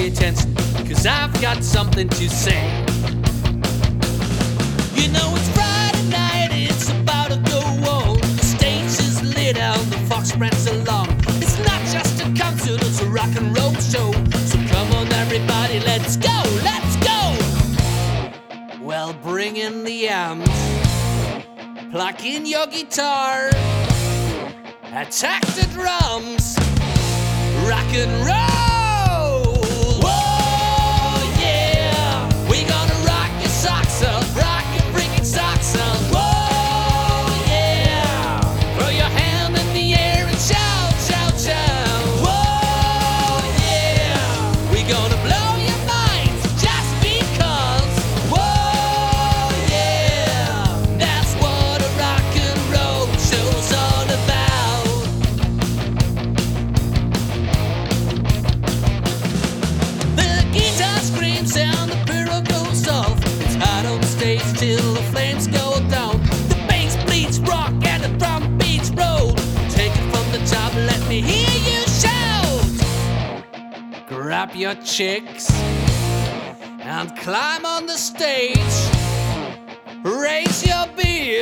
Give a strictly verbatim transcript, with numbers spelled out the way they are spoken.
pay attention, cause I've got something to say. You know it's Friday night, it's about to go on. The stage is lit and the fox spreads along. It's not just a concert, it's a rock and roll show. So come on everybody, let's go, let's go! Well, bring in the amps, plug in your guitar, attack the drums, rock and roll! Whoa, yeah! We gonna rock your socks up, rock your freaking socks up. Whoa, yeah! Throw your hand in the air and shout, shout, shout. Whoa, yeah! We gonna blow your minds just because. Whoa, yeah! That's what a rock and roll show's all about. The guitar screams and the pyro goes off. It's hot on stage till the flames go down. The bass bleeds rock and the drum beats roll. Take it from the top, let me hear you shout. Grab your chicks and climb on the stage. Raise your beer